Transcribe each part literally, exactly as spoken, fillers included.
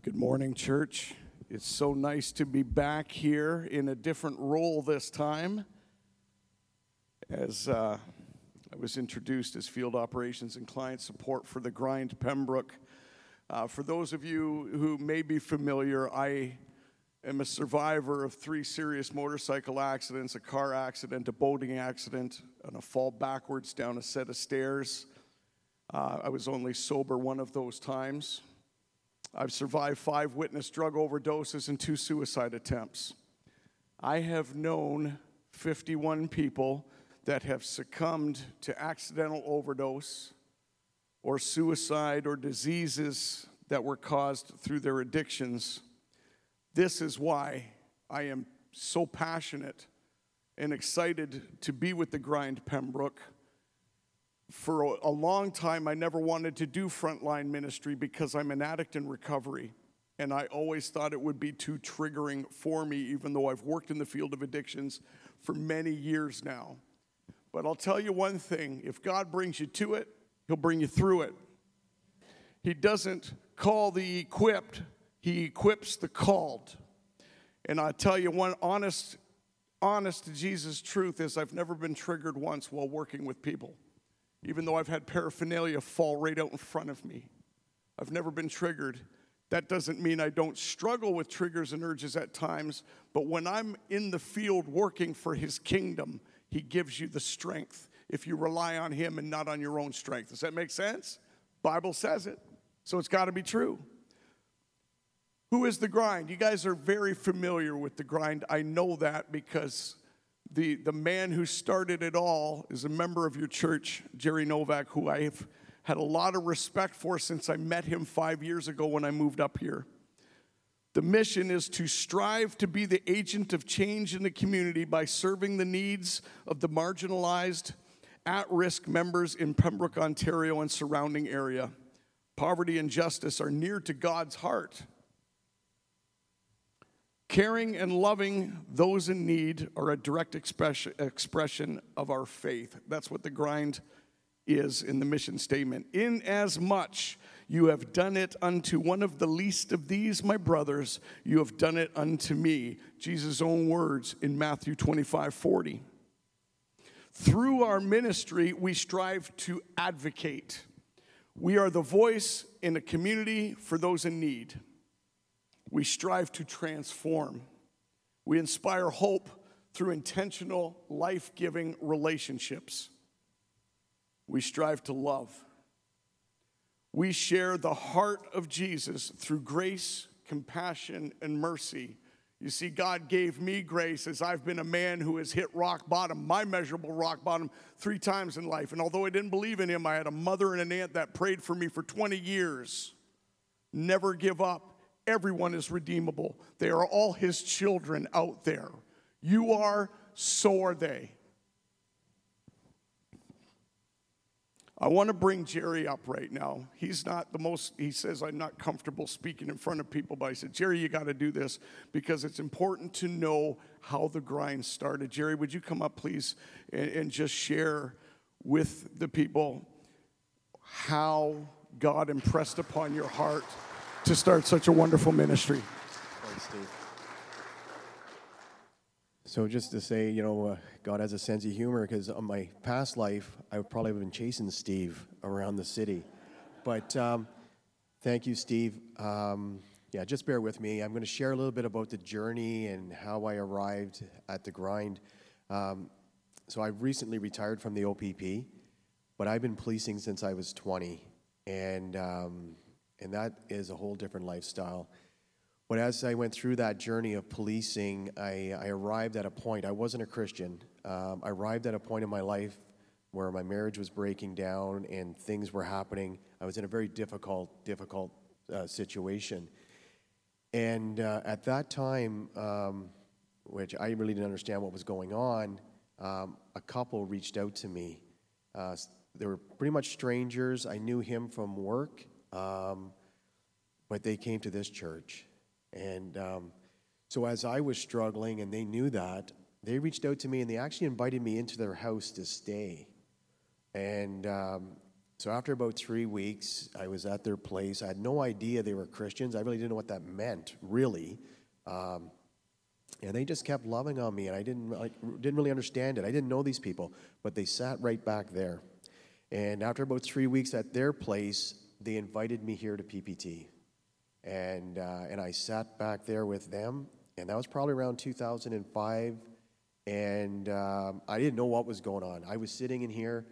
Good morning, church. It's so nice to be back here in a different role this time. As uh, I was introduced as Field Operations and Client Support for the Grind Pembroke. Uh, for those of you who may be familiar, I am a survivor of three serious motorcycle accidents, a car accident, a boating accident, and a fall backwards down a set of stairs. Uh, I was only sober one of those times. I've survived five witness drug overdoses and two suicide attempts. I have known fifty-one people that have succumbed to accidental overdose or suicide or diseases that were caused through their addictions. This is why I am so passionate and excited to be with the Grind Pembroke. For a long time, I never wanted to do frontline ministry because I'm an addict in recovery. And I always thought it would be too triggering for me, even though I've worked in the field of addictions for many years now. But I'll tell you one thing, if God brings you to it, He'll bring you through it. He doesn't call the equipped, He equips the called. And I'll tell you one honest, honest to Jesus truth is I've never been triggered once while working with people. Even though I've had paraphernalia fall right out in front of me. I've never been triggered. That doesn't mean I don't struggle with triggers and urges at times, but when I'm in the field working for His kingdom, He gives you the strength if you rely on Him and not on your own strength. Does that make sense? Bible says it, so it's got to be true. Who is the Grind? You guys are very familiar with the Grind. I know that because The the man who started it all is a member of your church, Jerry Novak, who I have had a lot of respect for since I met him five years ago when I moved up here. The mission is to strive to be the agent of change in the community by serving the needs of the marginalized, at-risk members in Pembroke, Ontario, and surrounding area. Poverty and justice are near to God's heart. Caring and loving those in need are a direct expression, expression of our faith. That's what the Grind is in the mission statement. Inasmuch you have done it unto one of the least of these, my brothers, you have done it unto me. Jesus' own words in Matthew twenty-five forty. Through our ministry, we strive to advocate. We are the voice in a community for those in need. We strive to transform. We inspire hope through intentional, life-giving relationships. We strive to love. We share the heart of Jesus through grace, compassion, and mercy. You see, God gave me grace as I've been a man who has hit rock bottom, my measurable rock bottom, three times in life. And although I didn't believe in Him, I had a mother and an aunt that prayed for me for twenty years. Never give up. Everyone is redeemable. They are all His children out there. You are, so are they. I want to bring Jerry up right now. He's not the most, he says, I'm not comfortable speaking in front of people, but I said, Jerry, you got to do this because it's important to know how the Grind started. Jerry, would you come up, please, and, and just share with the people how God impressed upon your heart to start such a wonderful ministry. Thanks, Steve. So just to say, you know, uh, God has a sense of humor because on my past life, I would probably have been chasing Steve around the city. But um, thank you, Steve. Um, yeah, just bear with me. I'm going to share a little bit about the journey and how I arrived at the Grind. Um, so I recently retired from the O P P, but I've been policing since I was twenty. And... Um, And that is a whole different lifestyle. But as I went through that journey of policing, I, I arrived at a point, I wasn't a Christian, um, I arrived at a point in my life where my marriage was breaking down and things were happening. I was in a very difficult, difficult uh, situation. And uh, at that time, um, which I really didn't understand what was going on, um, a couple reached out to me. Uh, they were pretty much strangers. I knew him from work. Um, but they came to this church. And um, so as I was struggling and they knew that, they reached out to me and they actually invited me into their house to stay. And um, So after about three weeks, I was at their place. I had no idea they were Christians. I really didn't know what that meant, really. Um, and they just kept loving on me, and I didn't like, didn't really understand it. I didn't know these people, but they sat right back there. And after about three weeks at their place, they invited me here to P P T. And uh, and I sat back there with them, and that was probably around two thousand five. And um, I didn't know what was going on. I was sitting in here,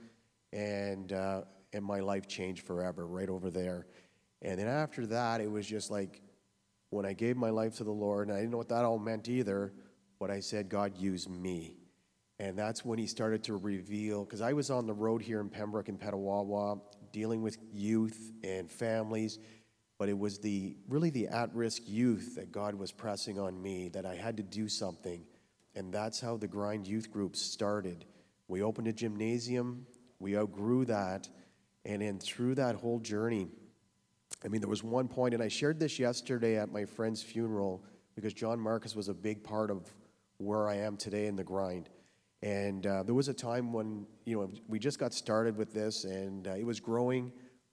and uh, and my life changed forever right over there. And then after that, it was just like when I gave my life to the Lord, and I didn't know what that all meant either, but I said, God, use me. And that's when he started to reveal, because I was on the road here in Pembroke and Petawawa, dealing with youth and families, but it was the really the at-risk youth that God was pressing on me, that I had to do something. And that's how the Grind Youth Group started. We opened a gymnasium, we outgrew that, and then through that whole journey, I mean, there was one point, and I shared this yesterday at my friend's funeral, because John Marcus was a big part of where I am today in the Grind. And uh, there was a time when, you know, we just got started with this, and uh, it was growing.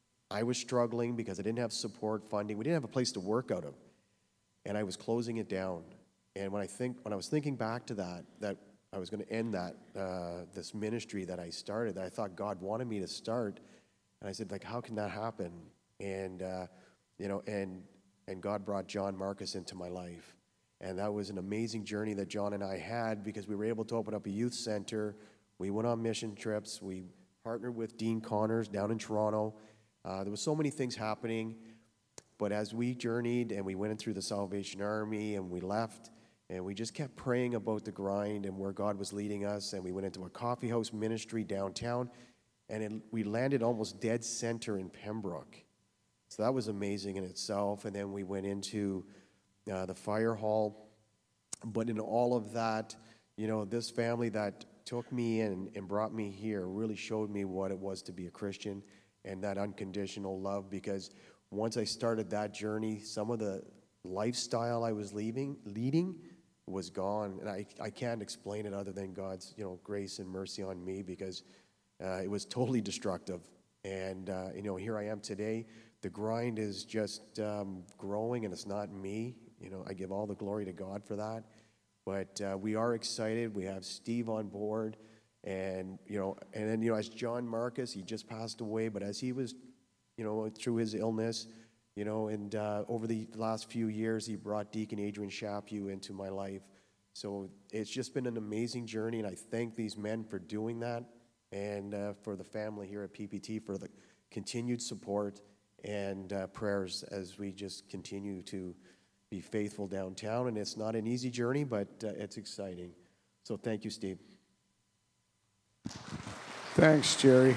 I was struggling because I didn't have support funding. We didn't have a place to work out of, and I was closing it down. And when I think, when I was thinking back to that, that I was going to end that uh, this ministry that I started, that I thought God wanted me to start, and I said, like, how can that happen? And uh, you know, and and God brought John Marcus into my life. And that was an amazing journey that John and I had, because we were able to open up a youth center. We went on mission trips. We partnered with Dean Connors down in Toronto. Uh, there was so many things happening. But as we journeyed and we went in through the Salvation Army and we left, and we just kept praying about the Grind and where God was leading us. And we went into a coffee house ministry downtown, and it, we landed almost dead center in Pembroke. So that was amazing in itself. And then we went into Uh, the fire hall. But in all of that, you know, this family that took me in and brought me here really showed me what it was to be a Christian, and that unconditional love, because once I started that journey, some of the lifestyle I was leaving, leading was gone. And I, I can't explain it other than God's, you know, grace and mercy on me, because uh, it was totally destructive. And, uh, you know, here I am today. The Grind is just um, growing, and it's not me. You know, I give all the glory to God for that. But uh, we are excited. We have Steve on board. And, you know, and then, you know, as John Marcus, he just passed away. But as he was, you know, through his illness, you know, and uh, over the last few years, he brought Deacon Adrian Chaput into my life. So it's just been an amazing journey. And I thank these men for doing that, and uh, for the family here at P P T for the continued support and uh, prayers as we just continue to be faithful downtown. And it's not an easy journey, but uh, it's exciting. So thank you, Steve. Thanks, Jerry.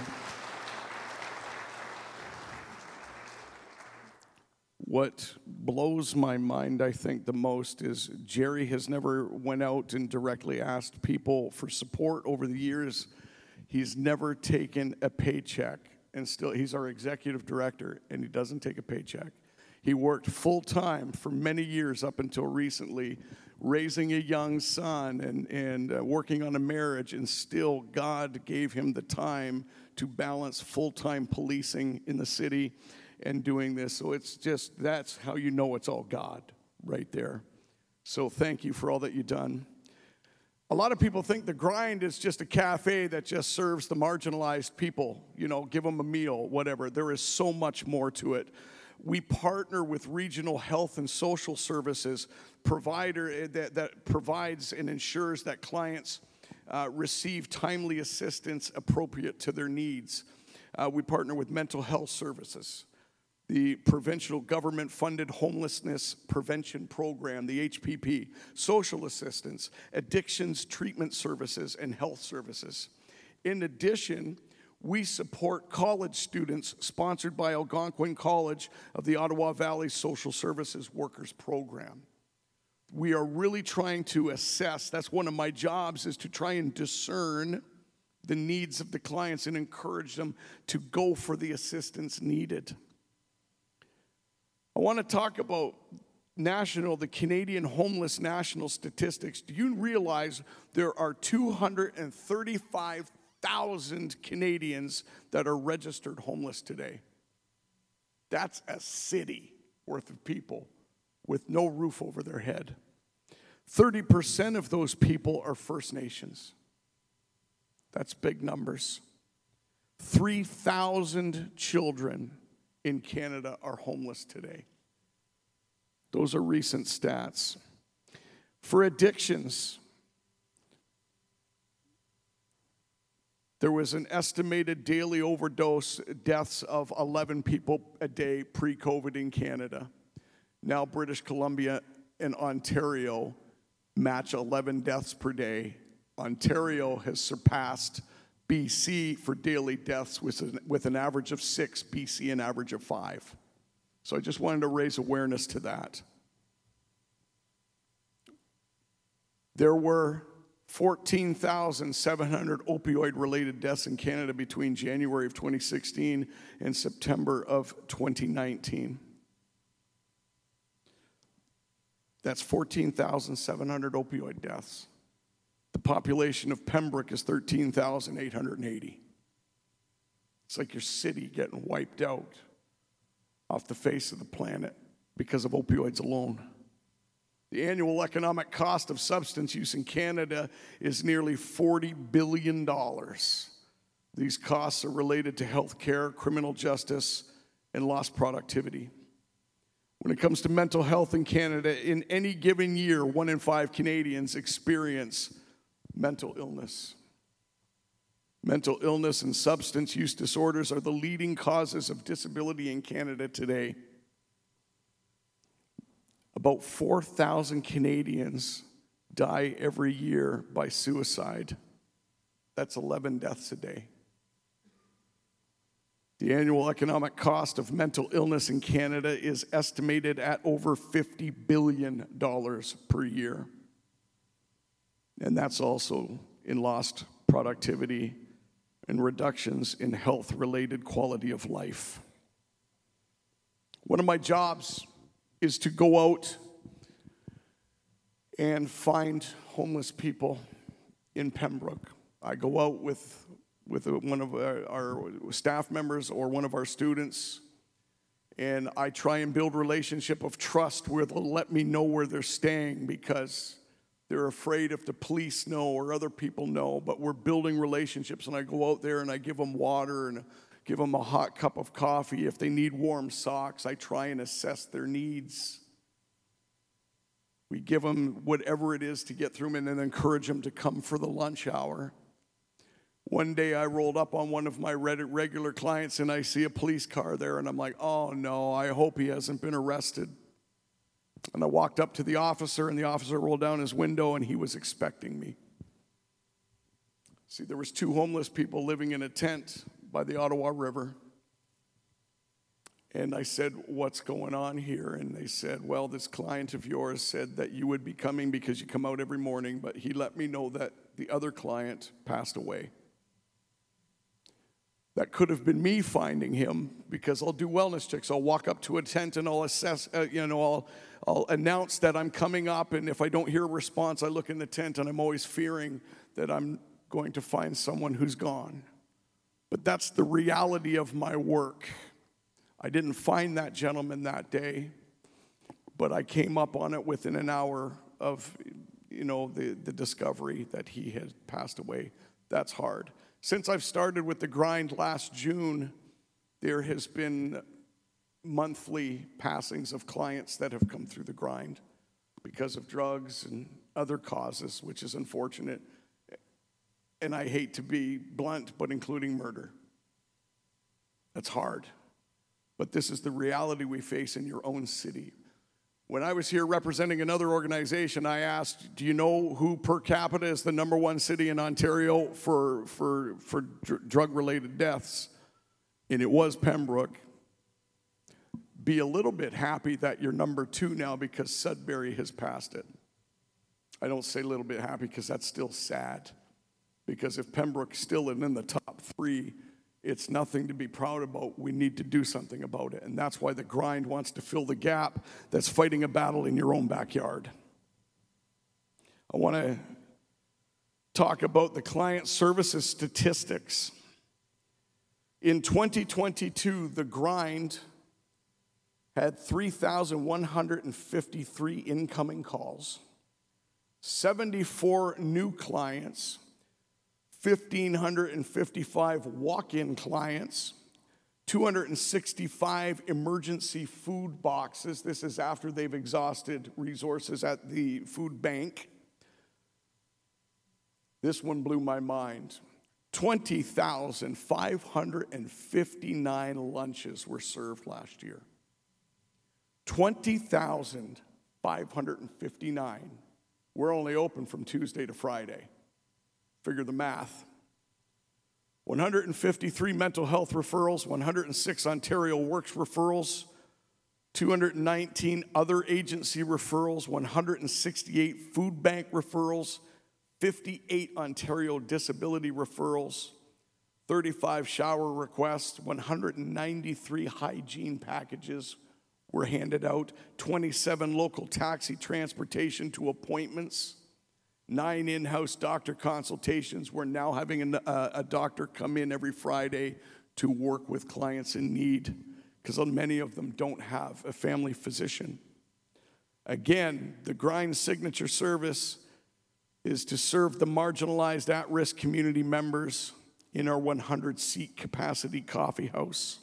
What blows my mind, I think, the most is Jerry has never went out and directly asked people for support over the years. He's never taken a paycheck. And still, he's our executive director, and he doesn't take a paycheck. He worked full-time for many years up until recently, raising a young son and, and uh, working on a marriage, and still God gave him the time to balance full-time policing in the city and doing this. So it's just, that's how you know it's all God right there. So thank you for all that you've done. A lot of people think the Grind is just a cafe that just serves the marginalized people, you know, give them a meal, whatever. There is so much more to it. We partner with regional health and social services provider that, that provides and ensures that clients uh, receive timely assistance appropriate to their needs. Uh, we partner with mental health services, the provincial government-funded homelessness prevention program, the H P P, social assistance, addictions treatment services, and health services. In addition, we support college students sponsored by Algonquin College of the Ottawa Valley Social Services Workers Program. We are really trying to assess, that's one of my jobs, is to try and discern the needs of the clients and encourage them to go for the assistance needed. I want to talk about national, the Canadian homeless national statistics. Do you realize there are two hundred thirty-five thousand Canadians that are registered homeless today. That's a city worth of people with no roof over their head. thirty percent of those people are First Nations. That's big numbers. three thousand children in Canada are homeless today. Those are recent stats. For addictions, there was an estimated daily overdose deaths of eleven people a day pre-COVID in Canada. Now British Columbia and Ontario match eleven deaths per day. Ontario has surpassed B C for daily deaths with an, with an average of six, B C an average of five. So I just wanted to raise awareness to that. There were fourteen thousand seven hundred opioid-related deaths in Canada between January of twenty sixteen and September of twenty nineteen. That's fourteen thousand seven hundred opioid deaths. The population of Pembroke is thirteen thousand eight hundred eighty. It's like your city getting wiped out off the face of the planet because of opioids alone. The annual economic cost of substance use in Canada is nearly forty billion dollars. These costs are related to health care, criminal justice, and lost productivity. When it comes to mental health in Canada, in any given year, one in five Canadians experience mental illness. Mental illness and substance use disorders are the leading causes of disability in Canada today. About four thousand Canadians die every year by suicide. That's eleven deaths a day. The annual economic cost of mental illness in Canada is estimated at over fifty billion dollars per year. And that's also in lost productivity and reductions in health-related quality of life. One of my jobs is to go out and find homeless people in Pembroke. I go out with, with one of our, our staff members or one of our students, and I try and build a relationship of trust where they'll let me know where they're staying because they're afraid if the police know or other people know, but we're building relationships, and I go out there and I give them water and give them a hot cup of coffee. If they need warm socks, I try and assess their needs. We give them whatever it is to get through them and then encourage them to come for the lunch hour. One day I rolled up on one of my regular clients and I see a police car there and I'm like, oh no, I hope he hasn't been arrested. And I walked up to the officer and the officer rolled down his window and he was expecting me. See, there was two homeless people living in a tent by the Ottawa River. And I said, what's going on here? And they said, well, this client of yours said that you would be coming because you come out every morning, but he let me know that the other client passed away. That could have been me finding him because I'll do wellness checks. I'll walk up to a tent and I'll assess, uh, you know, I'll, I'll announce that I'm coming up. And if I don't hear a response, I look in the tent and I'm always fearing that I'm going to find someone who's gone. But that's the reality of my work. I didn't find that gentleman that day, but I came up on it within an hour of, you know, the, the discovery that he had passed away. That's hard. Since I've started with the grind last June, there has been monthly passings of clients that have come through the grind because of drugs and other causes, which is unfortunate. And I hate to be blunt, but including murder. That's hard. But this is the reality we face in your own city. When I was here representing another organization, I asked, do you know who per capita is the number one city in Ontario for, for, for dr- drug-related deaths? And it was Pembroke. Be a little bit happy that you're number two now because Sudbury has passed it. I don't say a little bit happy because that's still sad. Because if Pembroke's still in the top three, it's nothing to be proud about. We need to do something about it. And that's why the grind wants to fill the gap that's fighting a battle in your own backyard. I want to talk about the client services statistics. In twenty twenty-two, The Grind had three thousand one hundred fifty-three incoming calls, seventy-four new clients, one thousand five hundred fifty-five walk-in clients, two hundred sixty-five emergency food boxes. This is after they've exhausted resources at the food bank. This one blew my mind. twenty thousand five hundred fifty-nine lunches were served last year. twenty thousand five hundred fifty-nine. We're only open from Tuesday to Friday. Figure the math. one hundred fifty-three mental health referrals, one hundred six Ontario Works referrals, two hundred nineteen other agency referrals, one hundred sixty-eight food bank referrals, fifty-eight Ontario disability referrals, thirty-five shower requests, one hundred ninety-three hygiene packages were handed out, twenty-seven local taxi transportation to appointments, nine in-house doctor consultations. We're now having a, a doctor come in every Friday to work with clients in need because many of them don't have a family physician. Again, the Grind Signature Service is to serve the marginalized at-risk community members in our one hundred seat capacity coffee house.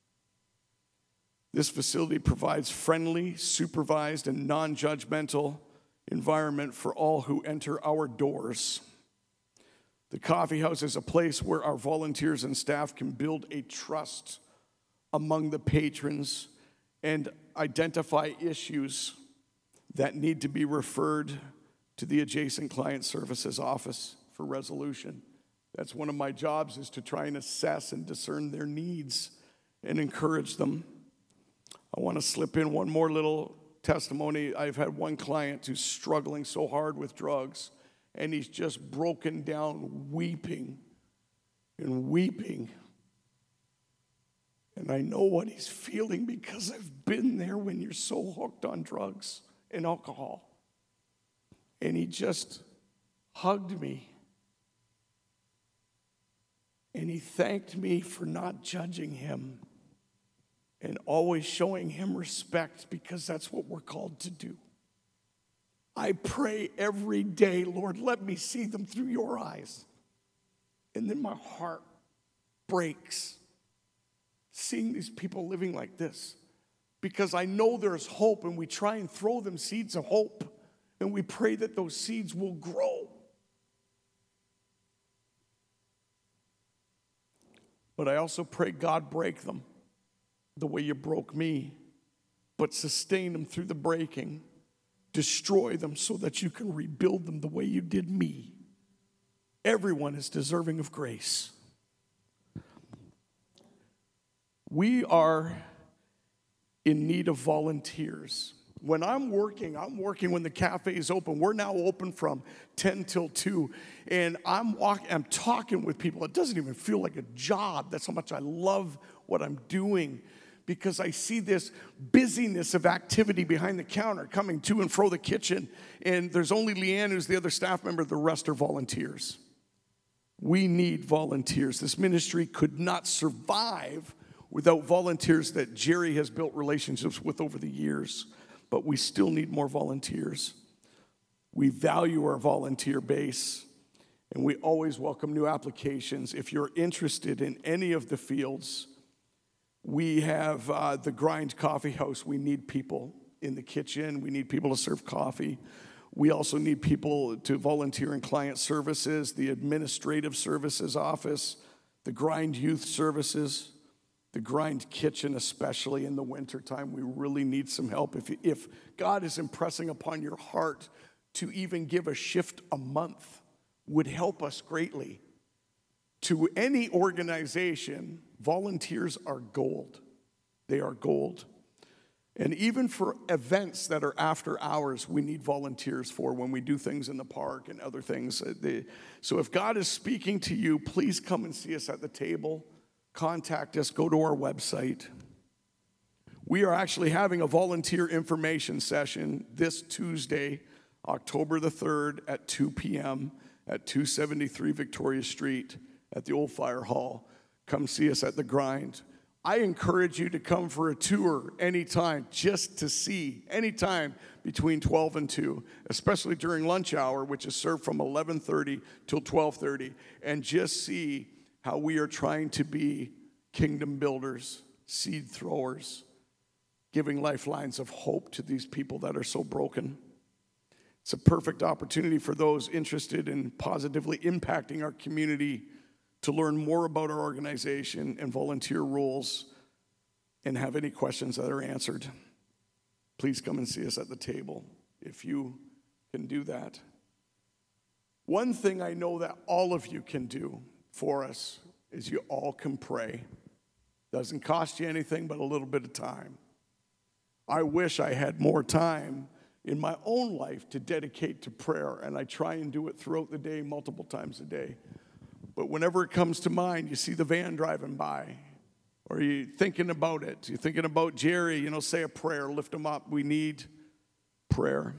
This facility provides friendly, supervised, and non-judgmental environment for all who enter our doors. The coffee house is a place where our volunteers and staff can build a trust among the patrons and identify issues that need to be referred to the adjacent client services office for resolution. That's one of my jobs, is to try and assess and discern their needs and encourage them. I want to slip in one more little testimony. I've had one client who's struggling so hard with drugs, and he's just broken down weeping and weeping. And I know what he's feeling because I've been there when you're so hooked on drugs and alcohol. And he just hugged me. And he thanked me for not judging him and always showing him respect, because that's what we're called to do. I pray every day, Lord, let me see them through your eyes. And then my heart breaks seeing these people living like this, because I know there's hope, and we try and throw them seeds of hope, and we pray that those seeds will grow. But I also pray, God, break them the way you broke me, but sustain them through the breaking. Destroy them so that you can rebuild them the way you did me. Everyone is deserving of grace. We are in need of volunteers. When I'm working, I'm working when the cafe is open. We're now open from ten till two, and I'm walking, I'm talking with people. It doesn't even feel like a job. That's how much I love what I'm doing, because I see this busyness of activity behind the counter, coming to and fro the kitchen, and there's only Leanne, who's the other staff member. The rest are volunteers. We need volunteers. This ministry could not survive without volunteers that Jerry has built relationships with over the years. But we still need more volunteers. We value our volunteer base, and we always welcome new applications. If you're interested in any of the fields, we have uh, the Grind Coffee House. We need people in the kitchen. We need people to serve coffee. We also need people to volunteer in client services, the administrative services office, the Grind Youth Services, the Grind Kitchen, especially in the wintertime. We really need some help. If, if God is impressing upon your heart to even give a shift a month, would help us greatly. To any organization, volunteers are gold. They are gold. And even for events that are after hours, we need volunteers for when we do things in the park and other things. So if God is speaking to you, please come and see us at the table. Contact us, go to our website. We are actually having a volunteer information session this Tuesday, October the third at two p.m. at two seventy-three Victoria Street at the old fire hall. Come see us at The Grind. I encourage you to come for a tour anytime, just to see, anytime between twelve and two, especially during lunch hour, which is served from eleven thirty till twelve thirty, and just see how we are trying to be kingdom builders, seed throwers, giving lifelines of hope to these people that are so broken. It's a perfect opportunity for those interested in positively impacting our community to learn more about our organization and volunteer roles and have any questions that are answered. Please come and see us at the table if you can do that. One thing I know that all of you can do for us is you all can pray. Doesn't cost you anything but a little bit of time. I wish I had more time in my own life to dedicate to prayer, and I try and do it throughout the day, multiple times a day. But whenever it comes to mind, you see the van driving by, or you're thinking about it. You're thinking about Jerry, you know, say a prayer, lift him up. We need prayer.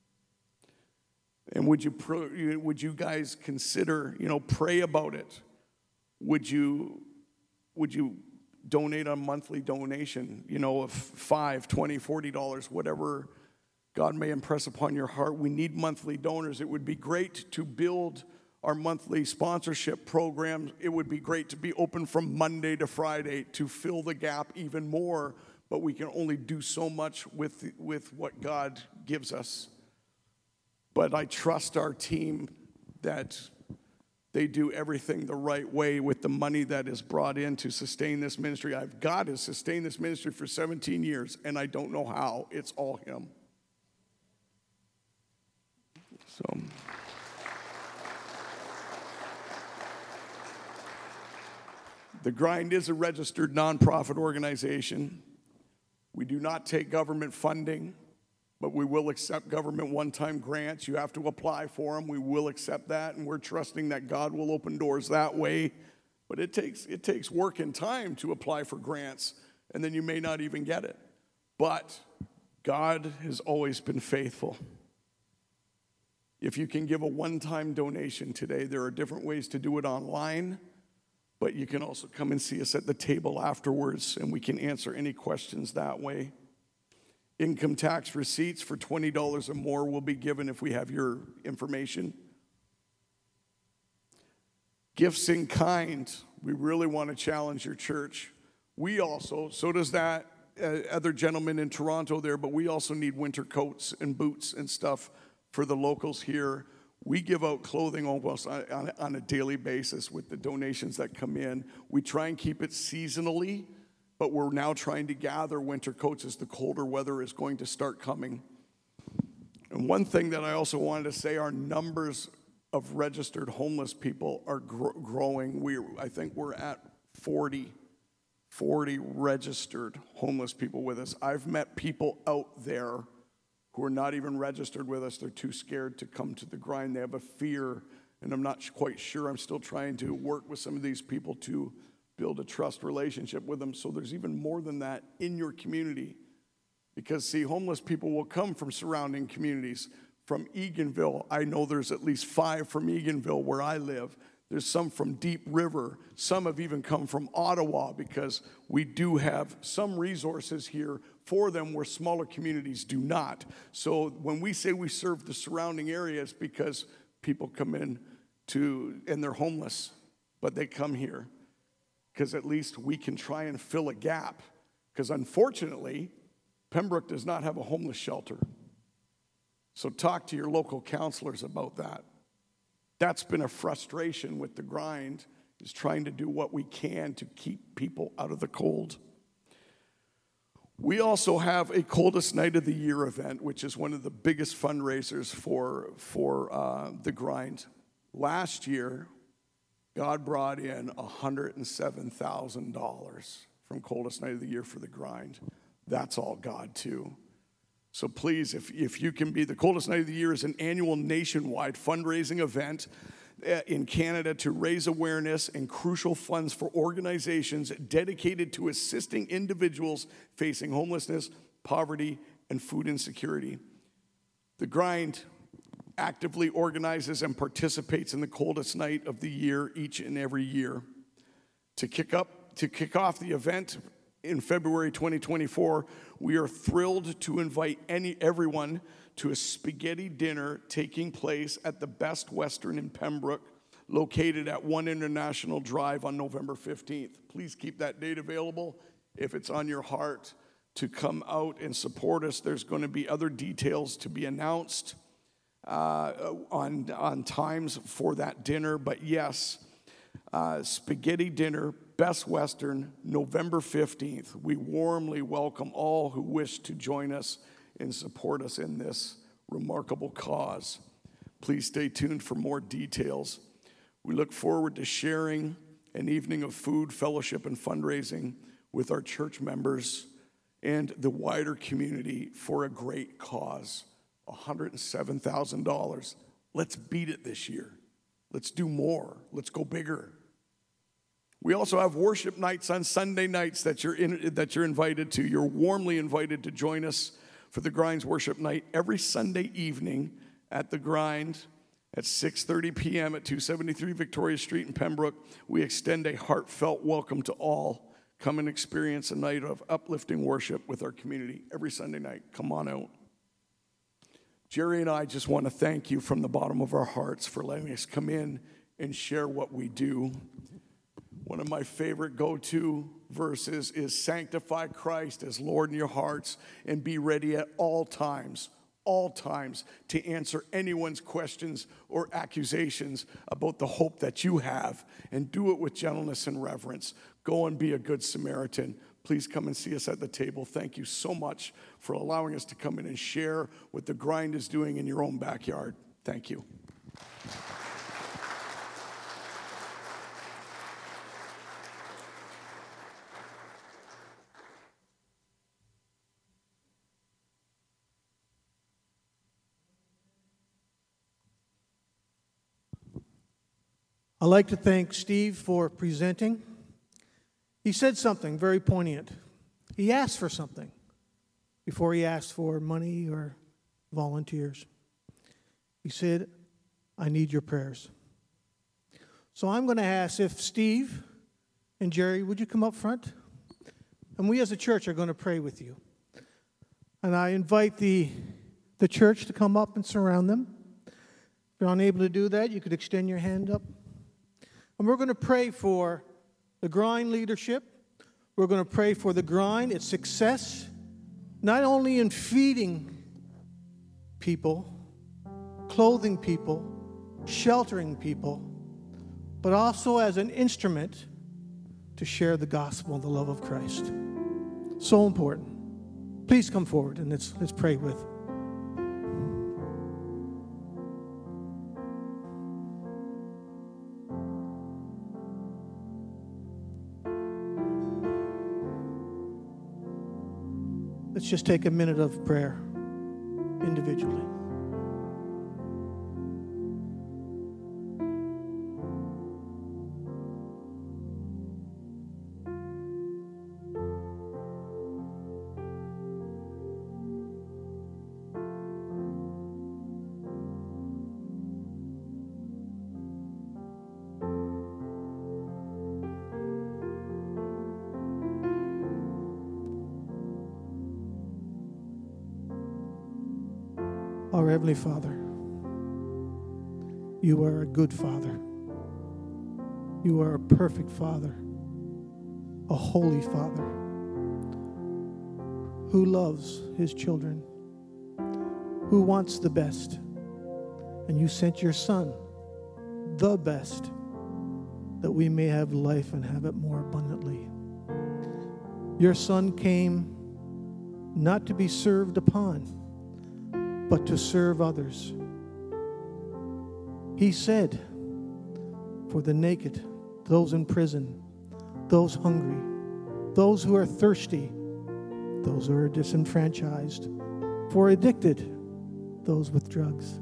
And would you would you guys consider, you know, pray about it? Would you would you donate a monthly donation, you know, of five, twenty, forty dollars, whatever God may impress upon your heart? We need monthly donors. It would be great to build our monthly sponsorship programs. It would be great to be open from Monday to Friday to fill the gap even more, but we can only do so much with, with what God gives us. But I trust our team that they do everything the right way with the money that is brought in to sustain this ministry. I've God has sustained this ministry for seventeen years, and I don't know how. It's all Him. So... The Grind is a registered nonprofit organization. We do not take government funding, but we will accept government one-time grants. You have to apply for them. We will accept that, and we're trusting that God will open doors that way. But it takes it takes work and time to apply for grants, and then you may not even get it. But God has always been faithful. If you can give a one-time donation today, there are different ways to do it online. But you can also come and see us at the table afterwards, and we can answer any questions that way. Income tax receipts for twenty dollars or more will be given if we have your information. Gifts in kind. We really want to challenge your church. We also, so does that uh, other gentleman in Toronto there, but we also need winter coats and boots and stuff for the locals here. We give out clothing almost on, on, on a daily basis with the donations that come in. We try and keep it seasonally, but we're now trying to gather winter coats as the colder weather is going to start coming. And one thing that I also wanted to say, our numbers of registered homeless people are gr- growing. We, I think we're at forty, forty registered homeless people with us. I've met people out there who are not even registered with us. They're too scared to come to the Grind. They have a fear, and I'm not quite sure. I'm still trying to work with some of these people to build a trust relationship with them. So there's even more than that in your community. Because, see, homeless people will come from surrounding communities. From Eganville, I know there's at least five from Eganville where I live. There's some from Deep River. Some have even come from Ottawa, because we do have some resources here for them where smaller communities do not. So when we say we serve the surrounding areas, because people come in to, and they're homeless, but they come here because at least we can try and fill a gap. Because unfortunately, Pembroke does not have a homeless shelter. So talk to your local counselors about that. That's been a frustration with the Grind, is trying to do what we can to keep people out of the cold. We also have a Coldest Night of the Year event, which is one of the biggest fundraisers for, for uh, the Grind. Last year, God brought in one hundred seven thousand dollars from Coldest Night of the Year for the Grind. That's all God, too. So please, if, if you can be, the Coldest Night of the Year is an annual nationwide fundraising event in Canada to raise awareness and crucial funds for organizations dedicated to assisting individuals facing homelessness, poverty, and food insecurity. The Grind actively organizes and participates in the coldest night of the year each and every year. To kick up, to kick off the event in February twenty twenty-four, we are thrilled to invite any everyone to a spaghetti dinner taking place at the Best Western in Pembroke, located at One International Drive on November fifteenth. Please keep that date available if it's on your heart to come out and support us. There's going to be other details to be announced uh, on, on times for that dinner. But yes, uh, spaghetti dinner, Best Western, November fifteenth. We warmly welcome all who wish to join us and support us in this remarkable cause. Please stay tuned for more details. We look forward to sharing an evening of food, fellowship, and fundraising with our church members and the wider community for a great cause, one hundred seven thousand dollars. Let's beat it this year. Let's do more. Let's go bigger. We also have worship nights on Sunday nights that you're in, that you're invited to. You're warmly invited to join us for the Grind's worship night every Sunday evening at the Grind at six thirty p.m. at two seventy-three Victoria Street in Pembroke. We extend a heartfelt welcome to all. Come and experience a night of uplifting worship with our community every Sunday night. Come on out. Jerry and I just want to thank you from the bottom of our hearts for letting us come in and share what we do. One of my favorite go-to verses is sanctify Christ as Lord in your hearts and be ready at all times, all times to answer anyone's questions or accusations about the hope that you have, and do it with gentleness and reverence. Go and be a good Samaritan. Please come and see us at the table. Thank you so much for allowing us to come in and share what the Grind is doing in your own backyard. Thank you. I'd like to thank Steve for presenting. He said something very poignant. He asked for something before he asked for money or volunteers. He said, I need your prayers. So I'm going to ask if Steve and Jerry, would you come up front? And we as a church are going to pray with you. And I invite the, the church to come up and surround them. If you're unable to do that, you could extend your hand up. And we're going to pray for the Grind leadership. We're going to pray for the Grind, its success, not only in feeding people, clothing people, sheltering people, but also as an instrument to share the gospel and the love of Christ. So important. Please come forward and let's, let's pray with. Let's just take a minute of prayer individually. Our Heavenly Father, you are a good Father. You are a perfect Father, a holy Father who loves his children, who wants the best. And you sent your Son, the best, that we may have life and have it more abundantly. Your Son came not to be served upon, but to serve others. He said, for the naked, those in prison, those hungry, those who are thirsty, those who are disenfranchised, for addicted, those with drugs.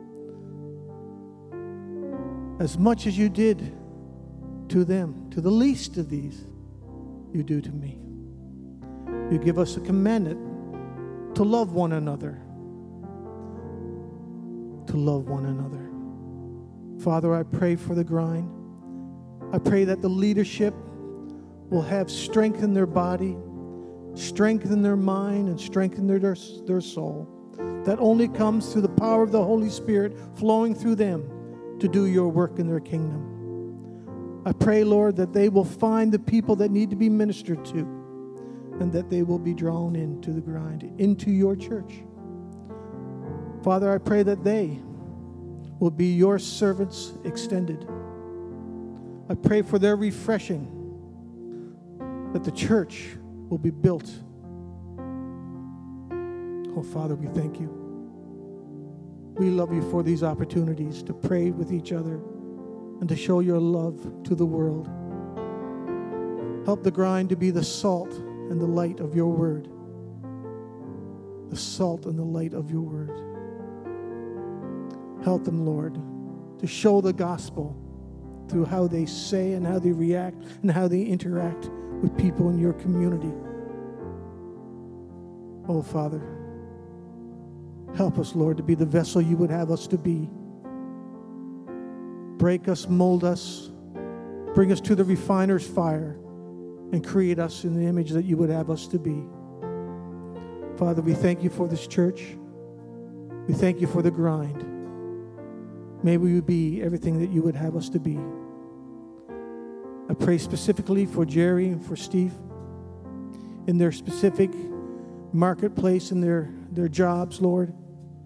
As much as you did to them, to the least of these, you do to me. You give us a commandment to love one another, to love one another. Father, I pray for the grind. I pray that the leadership will have strength in their body, strength in their mind, and strength in their, their soul that only comes through the power of the Holy Spirit flowing through them to do your work in their kingdom. I pray, Lord, that they will find the people that need to be ministered to and that they will be drawn into the grind, into your church. Father, I pray that they will be your servants extended. I pray for their refreshing, that the church will be built. Oh, Father, we thank you. We love you for these opportunities to pray with each other and to show your love to the world. Help the grind to be the salt and the light of your word. The salt and the light of your word. Help them, Lord, to show the gospel through how they say and how they react and how they interact with people in your community. Oh, Father, help us, Lord, to be the vessel you would have us to be. Break us, mold us, bring us to the refiner's fire, and create us in the image that you would have us to be. Father, we thank you for this church. We thank you for the grind. May we be everything that you would have us to be. I pray specifically for Jerry and for Steve in their specific marketplace, in their, their jobs, Lord.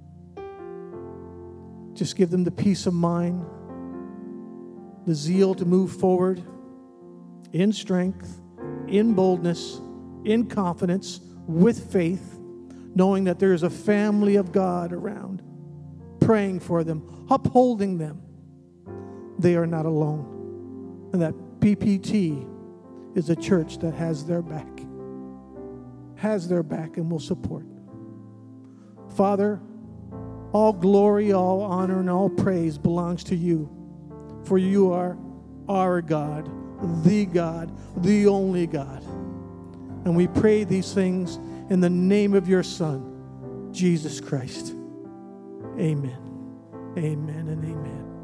Just give them the peace of mind, the zeal to move forward in strength, in boldness, in confidence, with faith, knowing that there is a family of God around, praying for them, upholding them. They are not alone. And that P P T is a church that has their back, has their back and will support. Father, all glory, all honor, and all praise belongs to you, for you are our God, the God, the only God. And we pray these things in the name of your Son, Jesus Christ. Amen. Amen and amen.